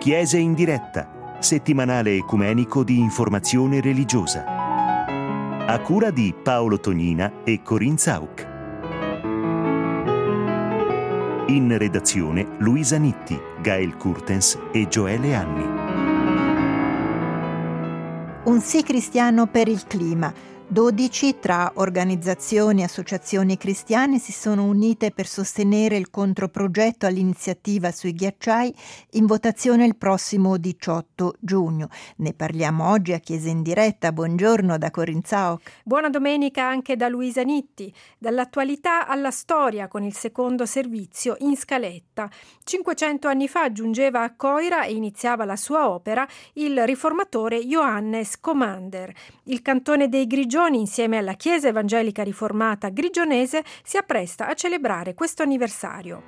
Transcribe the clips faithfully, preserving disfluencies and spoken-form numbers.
Chiese in diretta, settimanale ecumenico di informazione religiosa. A cura di Paolo Tognina e Corinne Zauk. In redazione Luisa Nitti, Gael Kurtens e Gioele Anni. Un sì cristiano per il clima. dodici tra organizzazioni e associazioni cristiane si sono unite per sostenere il controprogetto all'iniziativa sui ghiacciai in votazione il prossimo diciotto giugno. Ne parliamo oggi a Chiesa in diretta. Buongiorno da Corinne Zauk. Buona domenica anche da Luisa Nitti. Dall'attualità alla storia con il secondo servizio in scaletta. cinquecento anni fa giungeva a Coira e iniziava la sua opera il riformatore Johannes Commander. Il cantone dei Grigioni, insieme alla Chiesa Evangelica Riformata Grigionese, si appresta a celebrare questo anniversario.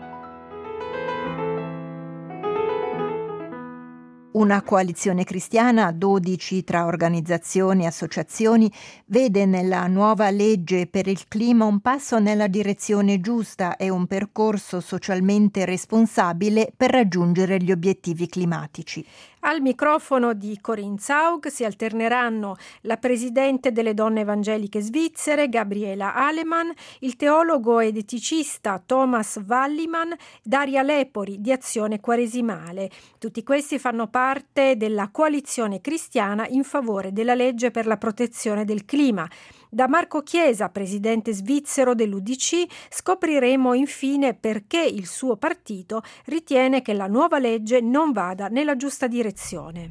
Una coalizione cristiana, dodici tra organizzazioni e associazioni, vede nella nuova legge per il clima un passo nella direzione giusta e un percorso socialmente responsabile per raggiungere gli obiettivi climatici. Al microfono di Corinne Zauk si alterneranno la presidente delle donne evangeliche svizzere Gabriela Alemann, il teologo ed eticista Thomas Wallimann, Daria Lepori di Azione Quaresimale. Tutti questi fanno parte della coalizione cristiana in favore della legge per la protezione del clima. Da Marco Chiesa, presidente svizzero dell'U D C, scopriremo infine perché il suo partito ritiene che la nuova legge non vada nella giusta direzione.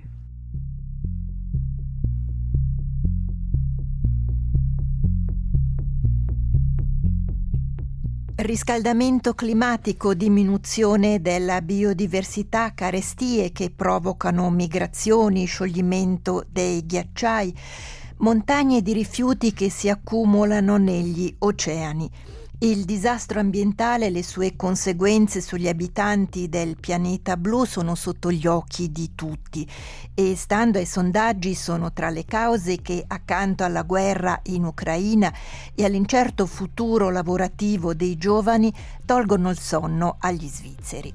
Riscaldamento climatico, diminuzione della biodiversità, carestie che provocano migrazioni, scioglimento dei ghiacciai, montagne di rifiuti che si accumulano negli oceani. Il disastro ambientale e le sue conseguenze sugli abitanti del pianeta blu sono sotto gli occhi di tutti e, stando ai sondaggi, sono tra le cause che, accanto alla guerra in Ucraina e all'incerto futuro lavorativo dei giovani, tolgono il sonno agli svizzeri.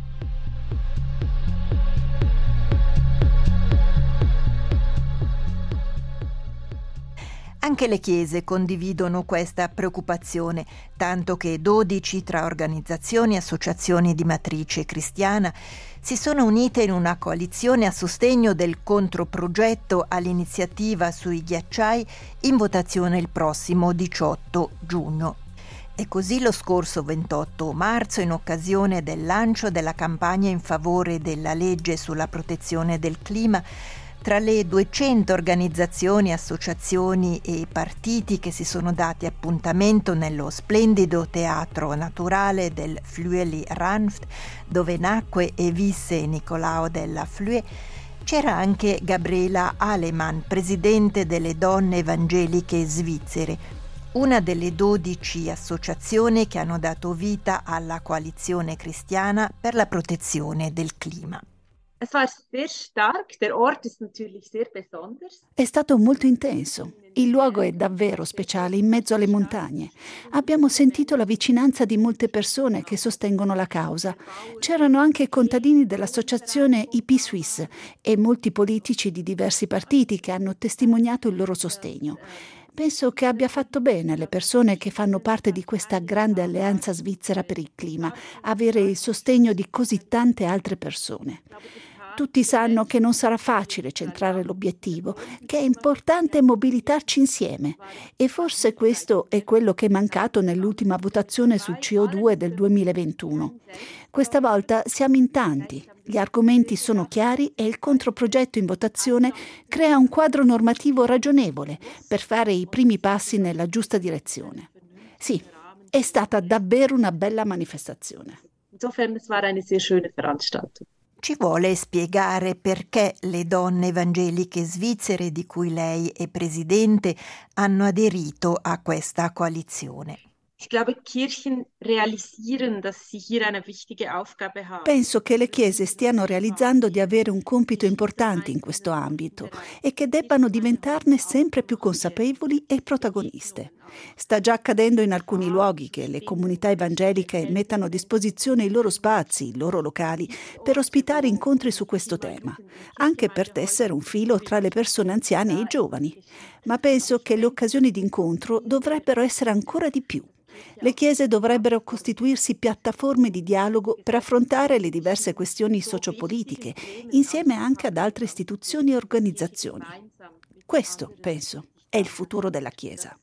Anche le chiese condividono questa preoccupazione, tanto che dodici tra organizzazioni e associazioni di matrice cristiana si sono unite in una coalizione a sostegno del controprogetto all'iniziativa sui ghiacciai in votazione il prossimo diciotto giugno. E così lo scorso ventotto marzo, in occasione del lancio della campagna in favore della legge sulla protezione del clima, tra le duecento organizzazioni, associazioni e partiti che si sono dati appuntamento nello splendido teatro naturale del Flüeli Ranft, dove nacque e visse Nicolao della Flue, c'era anche Gabriela Alemann, presidente delle donne evangeliche svizzere, una delle dodici associazioni che hanno dato vita alla coalizione cristiana per la protezione del clima. È stato molto intenso. Il luogo è davvero speciale, in mezzo alle montagne. Abbiamo sentito la vicinanza di molte persone che sostengono la causa. C'erano anche contadini dell'associazione I P Suisse e molti politici di diversi partiti che hanno testimoniato il loro sostegno. Penso che abbia fatto bene alle persone che fanno parte di questa grande alleanza svizzera per il clima avere il sostegno di così tante altre persone. Tutti sanno che non sarà facile centrare l'obiettivo, che è importante mobilitarci insieme e forse questo è quello che è mancato nell'ultima votazione sul C O due del duemilaventuno. Questa volta siamo in tanti, gli argomenti sono chiari e il controprogetto in votazione crea un quadro normativo ragionevole per fare i primi passi nella giusta direzione. Sì, è stata davvero una bella manifestazione. Insofern, es war eine sehr schöne Veranstaltung. Ci vuole spiegare perché le donne evangeliche svizzere, di cui lei è presidente, hanno aderito a questa coalizione? Penso che le chiese stiano realizzando di avere un compito importante in questo ambito e che debbano diventarne sempre più consapevoli e protagoniste. Sta già accadendo in alcuni luoghi che le comunità evangeliche mettano a disposizione i loro spazi, i loro locali, per ospitare incontri su questo tema, anche per tessere un filo tra le persone anziane e i giovani. Ma penso che le occasioni di incontro dovrebbero essere ancora di più. Le chiese dovrebbero costituirsi piattaforme di dialogo per affrontare le diverse questioni sociopolitiche, insieme anche ad altre istituzioni e organizzazioni. Questo, penso, è il futuro della Chiesa.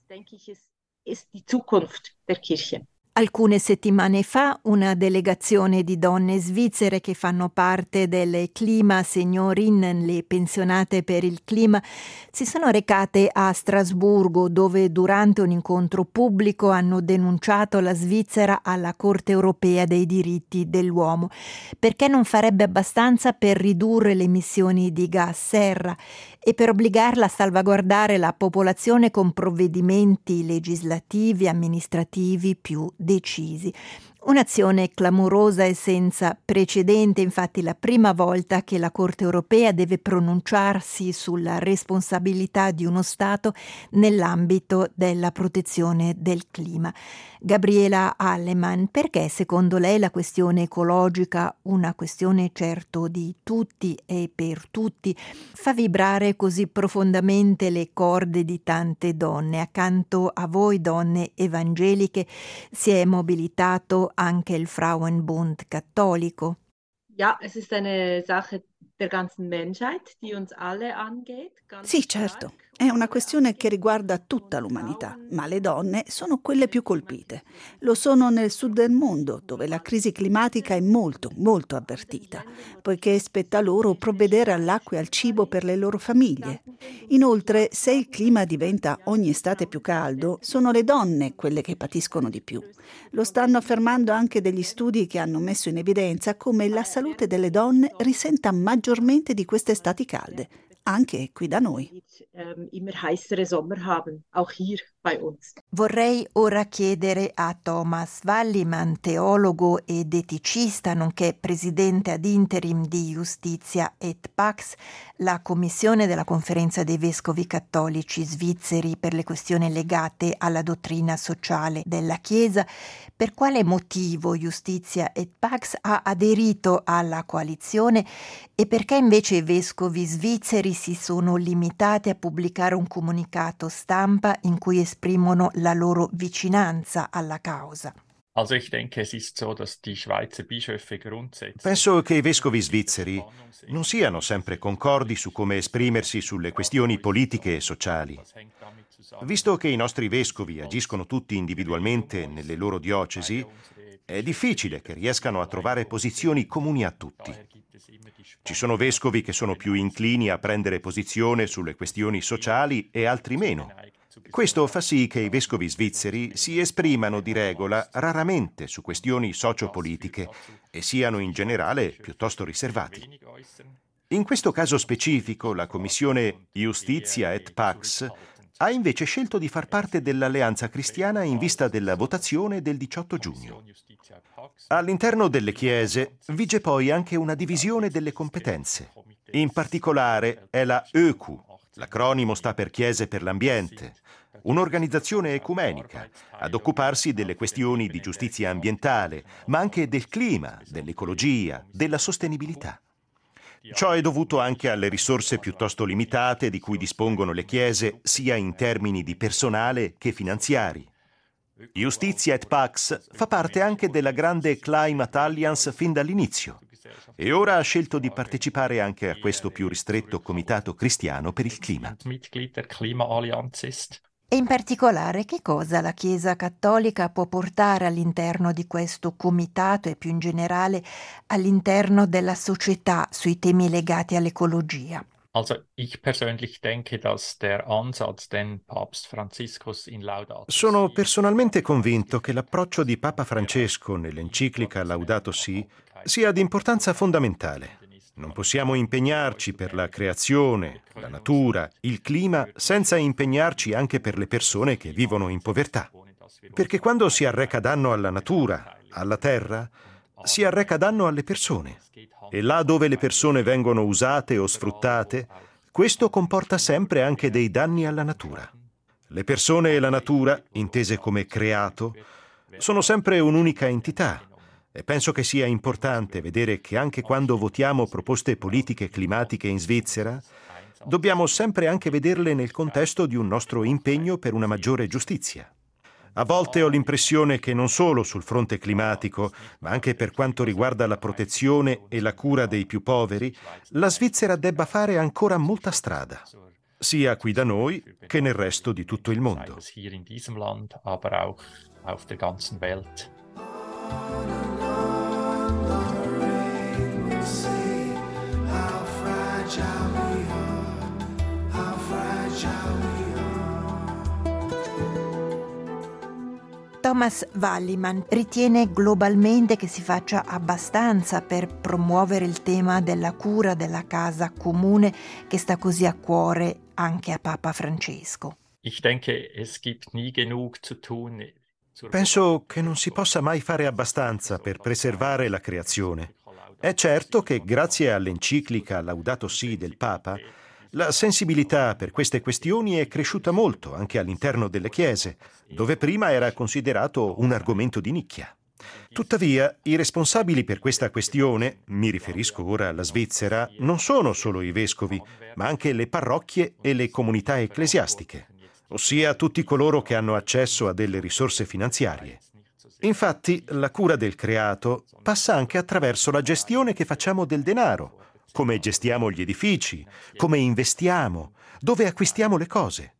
Alcune settimane fa una delegazione di donne svizzere che fanno parte delle Klimaseniorin, le pensionate per il clima, si sono recate a Strasburgo, dove durante un incontro pubblico hanno denunciato la Svizzera alla Corte europea dei diritti dell'uomo, perché non farebbe abbastanza per ridurre le emissioni di gas serra e per obbligarla a salvaguardare la popolazione con provvedimenti legislativi e amministrativi più decisi. Un'azione clamorosa e senza precedente, infatti la prima volta che la Corte europea deve pronunciarsi sulla responsabilità di uno Stato nell'ambito della protezione del clima. Gabriela Allemann, perché secondo lei la questione ecologica, una questione certo di tutti e per tutti, fa vibrare così profondamente le corde di tante donne? Accanto a voi donne evangeliche si è mobilitato anche il Frauenbund cattolico. Ja, es ist eine Sache der ganzen Menschheit, die uns alle angeht. Sì, certo. È una questione che riguarda tutta l'umanità, ma le donne sono quelle più colpite. Lo sono nel sud del mondo, dove la crisi climatica è molto, molto avvertita, poiché spetta loro provvedere all'acqua e al cibo per le loro famiglie. Inoltre, se il clima diventa ogni estate più caldo, sono le donne quelle che patiscono di più. Lo stanno affermando anche degli studi che hanno messo in evidenza come la salute delle donne risenta maggiormente di queste estati calde, anche qui da noi. Vorrei ora chiedere a Thomas Wallimann, teologo ed eticista, nonché presidente ad interim di Justitia et Pax, la commissione della Conferenza dei Vescovi Cattolici Svizzeri per le questioni legate alla dottrina sociale della Chiesa, per quale motivo Justitia et Pax ha aderito alla coalizione e perché invece i vescovi svizzeri si sono limitati a pubblicare un comunicato stampa in cui esprimono la loro vicinanza alla causa. Penso che i vescovi svizzeri non siano sempre concordi su come esprimersi sulle questioni politiche e sociali. Visto che i nostri vescovi agiscono tutti individualmente nelle loro diocesi, è difficile che riescano a trovare posizioni comuni a tutti. Ci sono vescovi che sono più inclini a prendere posizione sulle questioni sociali e altri meno. Questo fa sì che i vescovi svizzeri si esprimano di regola raramente su questioni sociopolitiche e siano in generale piuttosto riservati. In questo caso specifico, la commissione Justitia et Pax ha invece scelto di far parte dell'Alleanza Cristiana in vista della votazione del diciotto giugno. All'interno delle chiese vige poi anche una divisione delle competenze. In particolare è la E Q, l'acronimo sta per Chiese per l'Ambiente, un'organizzazione ecumenica ad occuparsi delle questioni di giustizia ambientale, ma anche del clima, dell'ecologia, della sostenibilità. Ciò è dovuto anche alle risorse piuttosto limitate di cui dispongono le chiese, sia in termini di personale che finanziari. Justitia et Pax fa parte anche della grande Climate Alliance fin dall'inizio e ora ha scelto di partecipare anche a questo più ristretto comitato cristiano per il clima. E in particolare che cosa la Chiesa Cattolica può portare all'interno di questo comitato e più in generale all'interno della società sui temi legati all'ecologia? Also ich persönlich denke, dass der Ansatz, den Papst Franziskus in Laudato Si... Sono personalmente convinto che l'approccio di Papa Francesco nell'enciclica Laudato Si sia di importanza fondamentale. Non possiamo impegnarci per la creazione, la natura, il clima, senza impegnarci anche per le persone che vivono in povertà. Perché quando si arreca danno alla natura, alla terra, si arreca danno alle persone. E là dove le persone vengono usate o sfruttate, questo comporta sempre anche dei danni alla natura. Le persone e la natura, intese come creato, sono sempre un'unica entità. E penso che sia importante vedere che anche quando votiamo proposte politiche climatiche in Svizzera, dobbiamo sempre anche vederle nel contesto di un nostro impegno per una maggiore giustizia. A volte ho l'impressione che non solo sul fronte climatico, ma anche per quanto riguarda la protezione e la cura dei più poveri, la Svizzera debba fare ancora molta strada, sia qui da noi che nel resto di tutto il mondo. Hier in diesem Land, aber auch auf der ganzen Welt. Thomas Wallimann ritiene globalmente che si faccia abbastanza per promuovere il tema della cura della casa comune che sta così a cuore anche a Papa Francesco. Ich denke, es gibt nie genug zu tun. Penso che non si possa mai fare abbastanza per preservare la creazione. È certo che grazie all'enciclica Laudato Si del Papa, la sensibilità per queste questioni è cresciuta molto anche all'interno delle chiese, dove prima era considerato un argomento di nicchia. Tuttavia, i responsabili per questa questione, mi riferisco ora alla Svizzera, non sono solo i vescovi, ma anche le parrocchie e le comunità ecclesiastiche, ossia tutti coloro che hanno accesso a delle risorse finanziarie. Infatti, la cura del creato passa anche attraverso la gestione che facciamo del denaro, come gestiamo gli edifici, come investiamo, dove acquistiamo le cose.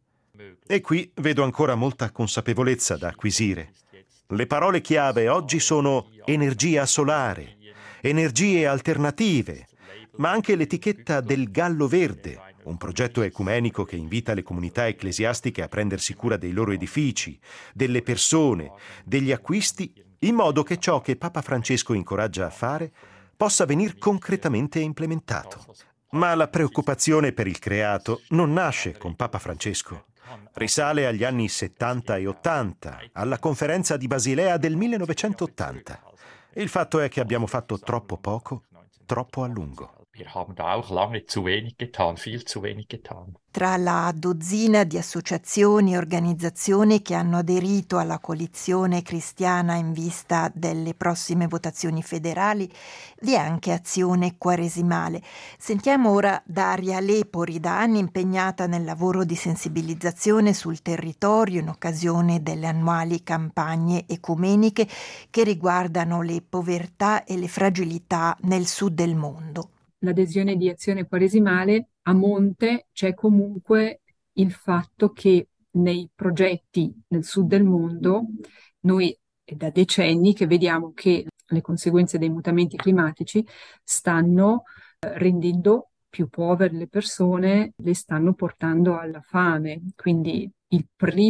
E qui vedo ancora molta consapevolezza da acquisire. Le parole chiave oggi sono energia solare, energie alternative, ma anche l'etichetta del Gallo Verde, un progetto ecumenico che invita le comunità ecclesiastiche a prendersi cura dei loro edifici, delle persone, degli acquisti, in modo che ciò che Papa Francesco incoraggia a fare possa venir concretamente implementato. Ma la preoccupazione per il creato non nasce con Papa Francesco. Risale agli anni settanta e ottanta, alla conferenza di Basilea del millenovecentottanta. Il fatto è che abbiamo fatto troppo poco, troppo a lungo. Wir haben da auch lange zu wenig getan, viel zu wenig getan. Tra la dozzina di associazioni e organizzazioni che hanno aderito alla coalizione cristiana in vista delle prossime votazioni federali vi è anche Azione Quaresimale. Sentiamo ora Daria Lepori, da anni impegnata nel lavoro di sensibilizzazione sul territorio in occasione delle annuali campagne ecumeniche che riguardano le povertà e le fragilità nel sud del mondo. L'adesione di Azione Quaresimale, a monte c'è comunque il fatto che nei progetti nel sud del mondo noi è da decenni che vediamo che le conseguenze dei mutamenti climatici stanno eh, rendendo più povere le persone, le stanno portando alla fame. Quindi il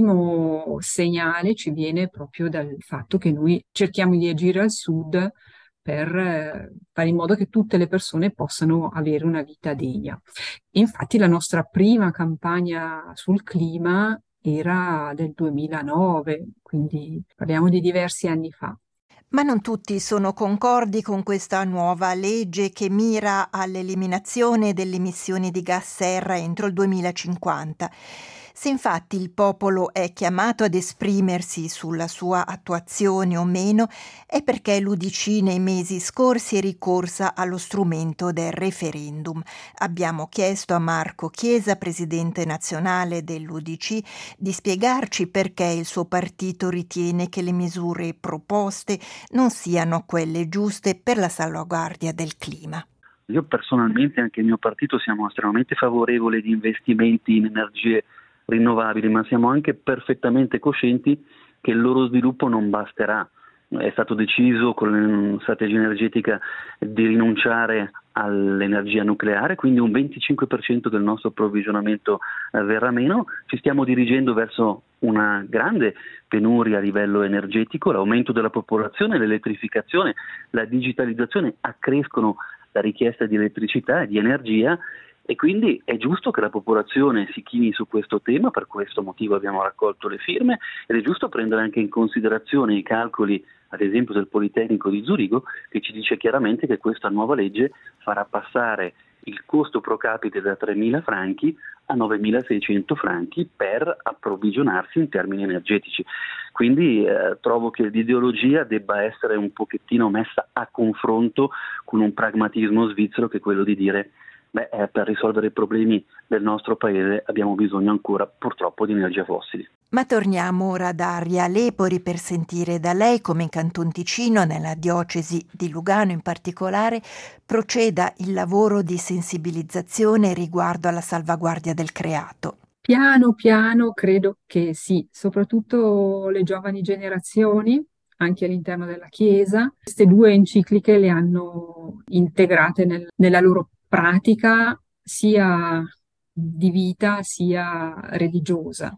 primo segnale ci viene proprio dal fatto che noi cerchiamo di agire al sud per fare in modo che tutte le persone possano avere una vita degna. Infatti la nostra prima campagna sul clima era del duemilanove, quindi parliamo di diversi anni fa. Ma non tutti sono concordi con questa nuova legge che mira all'eliminazione delle emissioni di gas serra entro il duemilacinquanta. Se infatti il popolo è chiamato ad esprimersi sulla sua attuazione o meno, è perché l'U D C nei mesi scorsi è ricorsa allo strumento del referendum. Abbiamo chiesto a Marco Chiesa, presidente nazionale dell'U D C, di spiegarci perché il suo partito ritiene che le misure proposte non siano quelle giuste per la salvaguardia del clima. Io personalmente, anche il mio partito, siamo estremamente favorevoli di investimenti in energie rinnovabili, ma siamo anche perfettamente coscienti che il loro sviluppo non basterà. È stato deciso con la strategia energetica di rinunciare all'energia nucleare, quindi un venticinque per cento del nostro approvvigionamento verrà meno. Ci stiamo dirigendo verso una grande penuria a livello energetico, l'aumento della popolazione, l'elettrificazione, la digitalizzazione accrescono la richiesta di elettricità e di energia, E quindi è giusto che la popolazione si chini su questo tema, per questo motivo abbiamo raccolto le firme, ed è giusto prendere anche in considerazione i calcoli, ad esempio del Politecnico di Zurigo, che ci dice chiaramente che questa nuova legge farà passare il costo pro capite da tremila franchi a novemilaseicento franchi per approvvigionarsi in termini energetici. Quindi eh, trovo che l'ideologia debba essere un pochettino messa a confronto con un pragmatismo svizzero, che è quello di dire beh, eh, per risolvere i problemi del nostro paese abbiamo bisogno ancora purtroppo di energie fossili. Ma torniamo ora ad Aria Lepori per sentire da lei come in Canton Ticino, nella diocesi di Lugano in particolare, proceda il lavoro di sensibilizzazione riguardo alla salvaguardia del creato. Piano piano credo che sì, soprattutto le giovani generazioni, anche all'interno della Chiesa, queste due encicliche le hanno integrate nel, nella loro pratica sia di vita sia religiosa.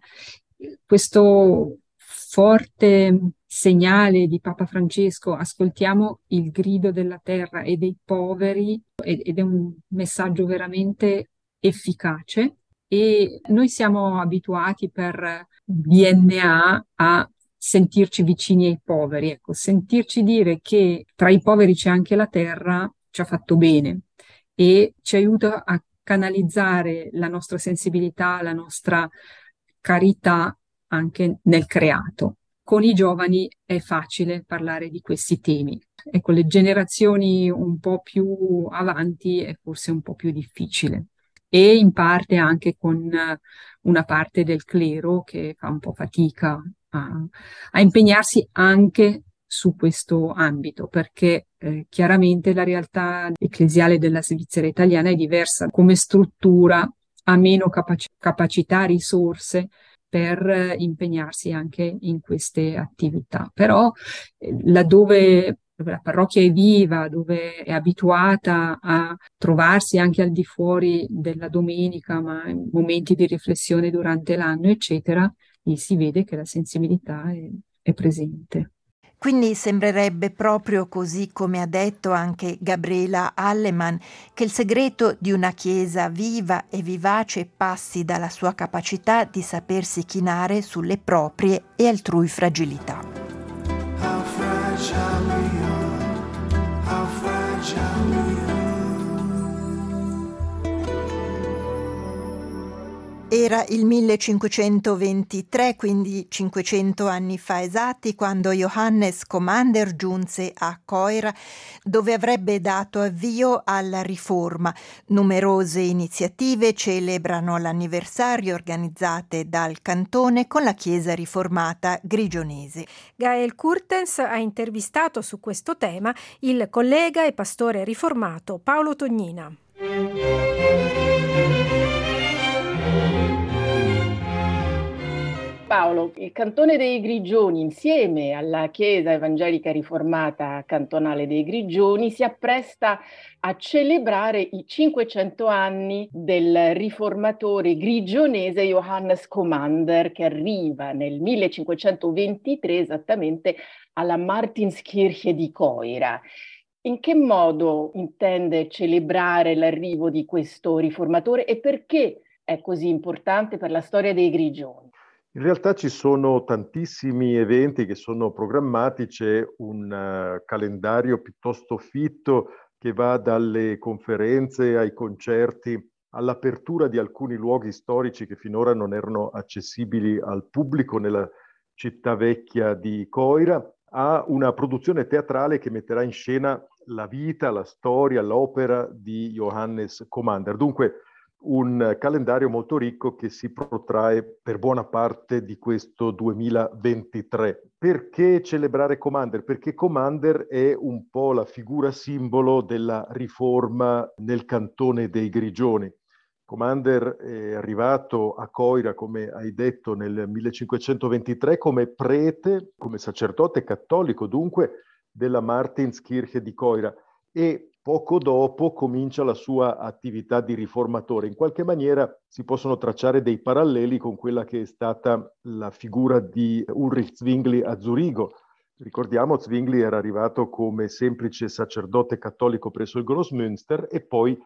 Questo forte segnale di Papa Francesco, ascoltiamo il grido della terra e dei poveri, ed è un messaggio veramente efficace, e noi siamo abituati per D N A a sentirci vicini ai poveri. Ecco, sentirci dire che tra i poveri c'è anche la terra ci ha fatto bene e ci aiuta a canalizzare la nostra sensibilità, la nostra carità anche nel creato. Con i giovani è facile parlare di questi temi. E con le generazioni un po' più avanti è forse un po' più difficile. E in parte anche con una parte del clero che fa un po' fatica a, a impegnarsi anche su questo ambito, perché eh, chiaramente la realtà ecclesiale della Svizzera italiana è diversa come struttura, ha meno capac- capacità, risorse per eh, impegnarsi anche in queste attività. Però eh, laddove dove la parrocchia è viva, dove è abituata a trovarsi anche al di fuori della domenica, ma in momenti di riflessione durante l'anno, eccetera, lì si vede che la sensibilità è, è presente. Quindi sembrerebbe proprio così, come ha detto anche Gabriela Allemann, che il segreto di una Chiesa viva e vivace passi dalla sua capacità di sapersi chinare sulle proprie e altrui fragilità. How fragile we are, how fragile we are. Era il millecinquecentoventitré, quindi cinquecento anni fa esatti, quando Johannes Commander giunse a Coira, dove avrebbe dato avvio alla riforma. Numerose iniziative celebrano l'anniversario organizzate dal cantone con la Chiesa riformata grigionese. Gael Kurtens ha intervistato su questo tema il collega e pastore riformato Paolo Tognina. Paolo, il Cantone dei Grigioni, insieme alla Chiesa Evangelica Riformata Cantonale dei Grigioni, si appresta a celebrare i cinquecento anni del riformatore grigionese Johannes Commander, che arriva nel millecinquecentoventitré esattamente alla Martinskirche di Coira. In che modo intende celebrare l'arrivo di questo riformatore e perché è così importante per la storia dei Grigioni? In realtà ci sono tantissimi eventi che sono programmati, c'è un uh, calendario piuttosto fitto che va dalle conferenze ai concerti, all'apertura di alcuni luoghi storici che finora non erano accessibili al pubblico nella città vecchia di Coira, a una produzione teatrale che metterà in scena la vita, la storia, l'opera di Johannes Commander. Dunque, un calendario molto ricco che si protrae per buona parte di questo duemilaventitré. Perché celebrare Commander? Perché Commander è un po' la figura simbolo della riforma nel cantone dei Grigioni. Commander è arrivato a Coira, come hai detto, nel millecinquecentoventitré come prete, come sacerdote cattolico dunque, della Martinskirche di Coira, e poco dopo comincia la sua attività di riformatore. In qualche maniera si possono tracciare dei paralleli con quella che è stata la figura di Ulrich Zwingli a Zurigo. Ricordiamo, Zwingli era arrivato come semplice sacerdote cattolico presso il Grossmünster e poi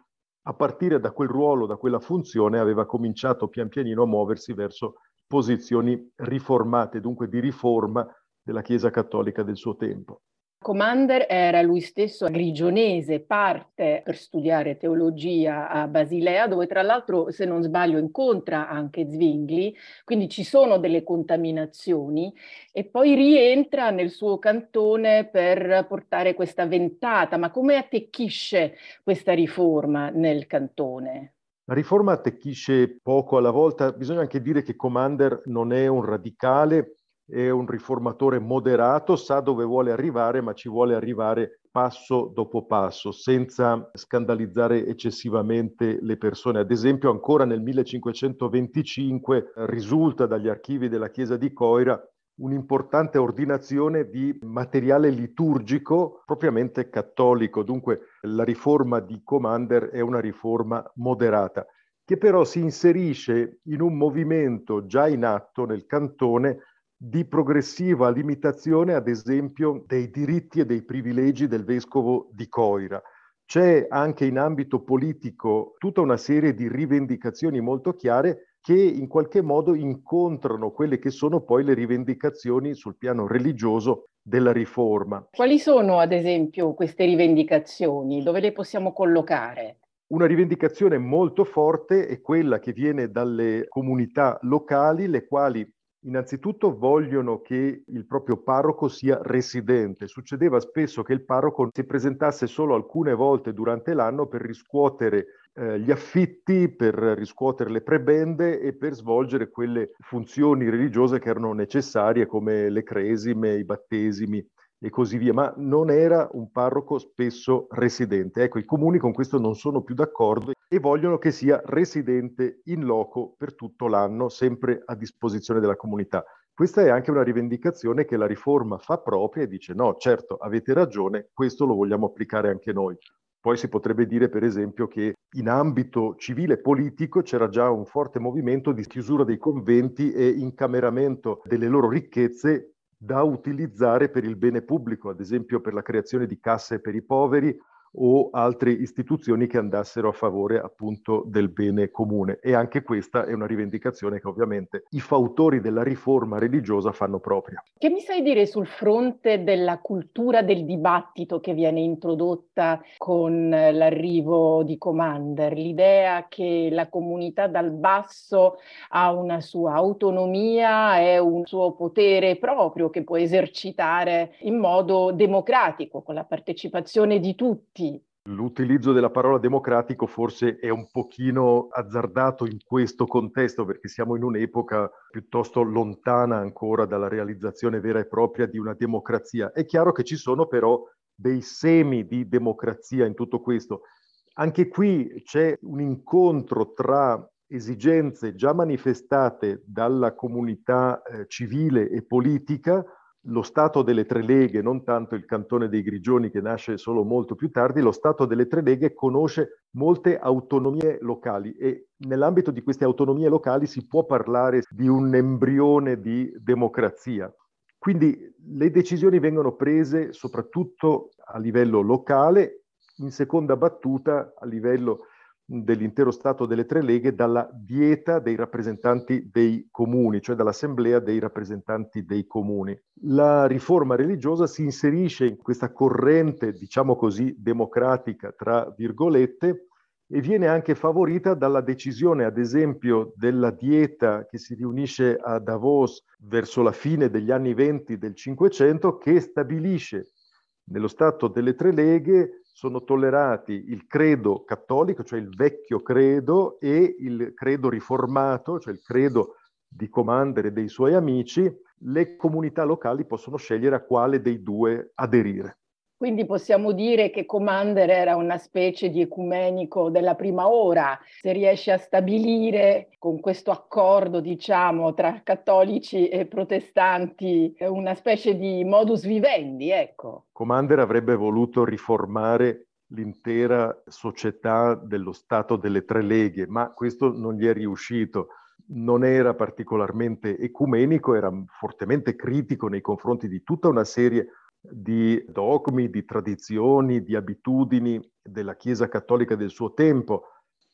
a partire da quel ruolo, da quella funzione, aveva cominciato pian pianino a muoversi verso posizioni riformate, dunque di riforma della Chiesa cattolica del suo tempo. Commander era lui stesso grigionese, parte per studiare teologia a Basilea, dove tra l'altro, se non sbaglio, incontra anche Zwingli, quindi ci sono delle contaminazioni, e poi rientra nel suo cantone per portare questa ventata. Ma come attecchisce questa riforma nel cantone? La riforma attecchisce poco alla volta. Bisogna anche dire che Commander non è un radicale, è un riformatore moderato, sa dove vuole arrivare, ma ci vuole arrivare passo dopo passo, senza scandalizzare eccessivamente le persone. Ad esempio, ancora nel millecinquecentoventicinque risulta dagli archivi della chiesa di Coira un'importante ordinazione di materiale liturgico propriamente cattolico. Dunque la riforma di Commander è una riforma moderata, che però si inserisce in un movimento già in atto nel cantone di progressiva limitazione, ad esempio, dei diritti e dei privilegi del vescovo di Coira. C'è anche in ambito politico tutta una serie di rivendicazioni molto chiare che in qualche modo incontrano quelle che sono poi le rivendicazioni sul piano religioso della riforma. Quali sono, ad esempio, queste rivendicazioni? Dove le possiamo collocare? Una rivendicazione molto forte è quella che viene dalle comunità locali, le quali innanzitutto vogliono che il proprio parroco sia residente. Succedeva spesso che il parroco si presentasse solo alcune volte durante l'anno per riscuotere eh, gli affitti, per riscuotere le prebende e per svolgere quelle funzioni religiose che erano necessarie, come le cresime, i battesimi e così via, ma non era un parroco spesso residente. Ecco, i comuni con questo non sono più d'accordo e vogliono che sia residente in loco per tutto l'anno, sempre a disposizione della comunità. Questa è anche una rivendicazione che la riforma fa propria e dice: no, certo, avete ragione, questo lo vogliamo applicare anche noi. Poi si potrebbe dire, per esempio, che in ambito civile e politico c'era già un forte movimento di chiusura dei conventi e incameramento delle loro ricchezze da utilizzare per il bene pubblico, ad esempio per la creazione di casse per i poveri o altre istituzioni che andassero a favore appunto del bene comune. E anche questa è una rivendicazione che ovviamente i fautori della riforma religiosa fanno propria. Che mi sai dire sul fronte della cultura del dibattito che viene introdotta con l'arrivo di Commander? L'idea che la comunità dal basso ha una sua autonomia e un suo potere proprio che può esercitare in modo democratico, con la partecipazione di tutti. L'utilizzo della parola democratico forse è un pochino azzardato in questo contesto, perché siamo in un'epoca piuttosto lontana ancora dalla realizzazione vera e propria di una democrazia. È chiaro che ci sono però dei semi di democrazia in tutto questo. Anche qui c'è un incontro tra esigenze già manifestate dalla comunità eh, civile e politica, lo Stato delle Tre Leghe, non tanto il Cantone dei Grigioni che nasce solo molto più tardi. Lo Stato delle Tre Leghe conosce molte autonomie locali e nell'ambito di queste autonomie locali si può parlare di un embrione di democrazia. Quindi le decisioni vengono prese soprattutto a livello locale, in seconda battuta a livello dell'intero Stato delle Tre Leghe dalla dieta dei rappresentanti dei comuni, cioè dall'assemblea dei rappresentanti dei comuni. La riforma religiosa si inserisce in questa corrente, diciamo così, democratica, tra virgolette, e viene anche favorita dalla decisione, ad esempio, della dieta che si riunisce a Davos verso la fine degli anni venti del Cinquecento, che stabilisce nello Stato delle Tre Leghe sono tollerati il credo cattolico, cioè il vecchio credo, e il credo riformato, cioè il credo di Commander e dei suoi amici. Le comunità locali possono scegliere a quale dei due aderire. Quindi possiamo dire che Commander era una specie di ecumenico della prima ora, se riesce a stabilire con questo accordo, diciamo, tra cattolici e protestanti una specie di modus vivendi, ecco. Commander avrebbe voluto riformare l'intera società dello Stato delle Tre Leghe, ma questo non gli è riuscito. Non era particolarmente ecumenico, era fortemente critico nei confronti di tutta una serie di dogmi, di tradizioni, di abitudini della Chiesa cattolica del suo tempo.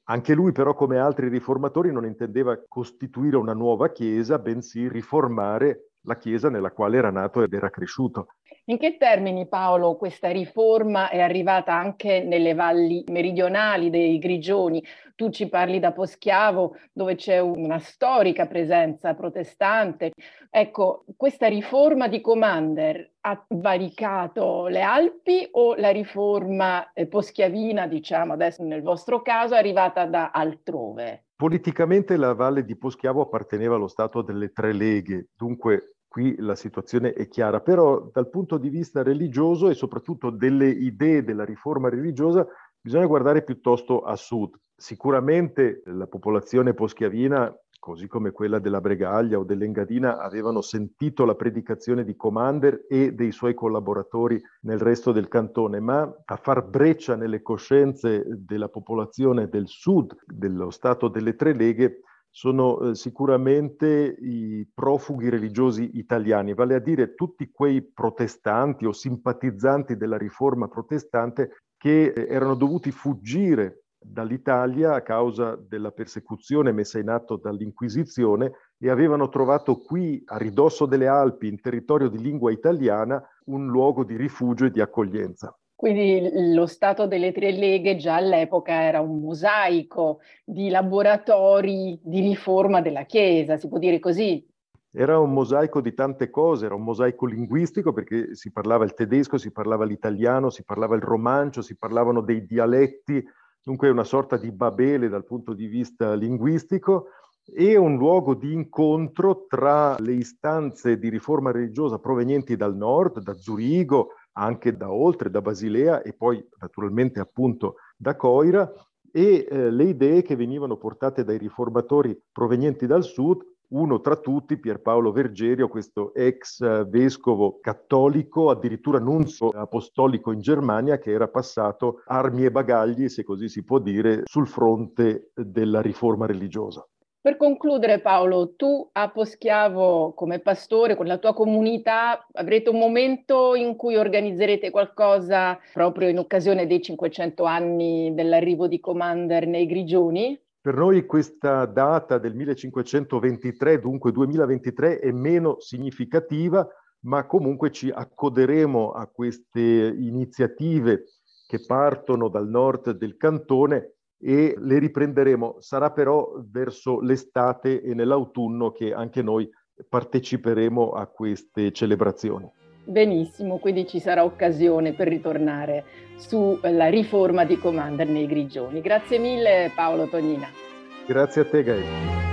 Anche lui però, come altri riformatori, non intendeva costituire una nuova chiesa, bensì riformare la chiesa nella quale era nato ed era cresciuto. In che termini, Paolo, questa riforma è arrivata anche nelle valli meridionali dei Grigioni? Tu ci parli da Poschiavo, dove c'è una storica presenza protestante. Ecco, questa riforma di Commander ha varicato le Alpi o la riforma eh, poschiavina, diciamo adesso nel vostro caso, è arrivata da altrove? Politicamente la Valle di Poschiavo apparteneva allo Stato delle Tre Leghe, dunque qui la situazione è chiara, però dal punto di vista religioso e soprattutto delle idee della riforma religiosa bisogna guardare piuttosto a sud. Sicuramente la popolazione poschiavina, così come quella della Bregaglia o dell'Engadina, avevano sentito la predicazione di Commander e dei suoi collaboratori nel resto del cantone, ma a far breccia nelle coscienze della popolazione del sud, dello Stato delle Tre Leghe, sono eh, sicuramente i profughi religiosi italiani, vale a dire tutti quei protestanti o simpatizzanti della riforma protestante che eh, erano dovuti fuggire dall'Italia a causa della persecuzione messa in atto dall'Inquisizione e avevano trovato qui, a ridosso delle Alpi, in territorio di lingua italiana, un luogo di rifugio e di accoglienza. Quindi lo Stato delle Tre Leghe già all'epoca era un mosaico di laboratori di riforma della Chiesa, si può dire così? Era un mosaico di tante cose, era un mosaico linguistico perché si parlava il tedesco, si parlava l'italiano, si parlava il romancio, si parlavano dei dialetti, dunque una sorta di Babele dal punto di vista linguistico, e un luogo di incontro tra le istanze di riforma religiosa provenienti dal nord, da Zurigo, anche da oltre, da Basilea e poi naturalmente appunto da Coira, e eh, le idee che venivano portate dai riformatori provenienti dal sud, uno tra tutti Pierpaolo Vergerio, questo ex eh, vescovo cattolico, addirittura nunzio apostolico in Germania, che era passato armi e bagagli, se così si può dire, sul fronte della riforma religiosa. Per concludere, Paolo, tu a Poschiavo come pastore, con la tua comunità, avrete un momento in cui organizzerete qualcosa proprio in occasione dei cinquecento anni dell'arrivo di Commander nei Grigioni? Per noi questa data del millecinquecentoventitré, dunque duemilaventitré, è meno significativa, ma comunque ci accoderemo a queste iniziative che partono dal nord del cantone e le riprenderemo. Sarà però verso l'estate e nell'autunno che anche noi parteciperemo a queste celebrazioni. Benissimo, quindi ci sarà occasione per ritornare sulla riforma di Commander nei Grigioni. Grazie mille Paolo Tognina. Grazie a te Gail.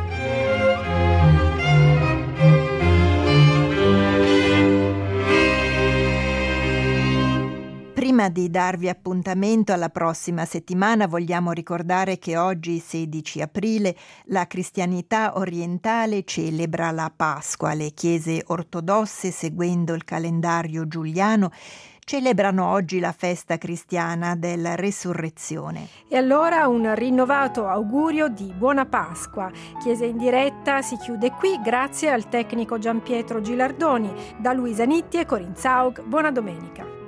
Prima di darvi appuntamento alla prossima settimana, vogliamo ricordare che oggi, sedici aprile, la cristianità orientale celebra la Pasqua. Le chiese ortodosse, seguendo il calendario giuliano, celebrano oggi la festa cristiana della Resurrezione. E allora un rinnovato augurio di buona Pasqua. Chiesa in diretta si chiude qui, grazie al tecnico Gianpietro Gilardoni. Da Luisa Nitti e Corinne Zaug, buona domenica.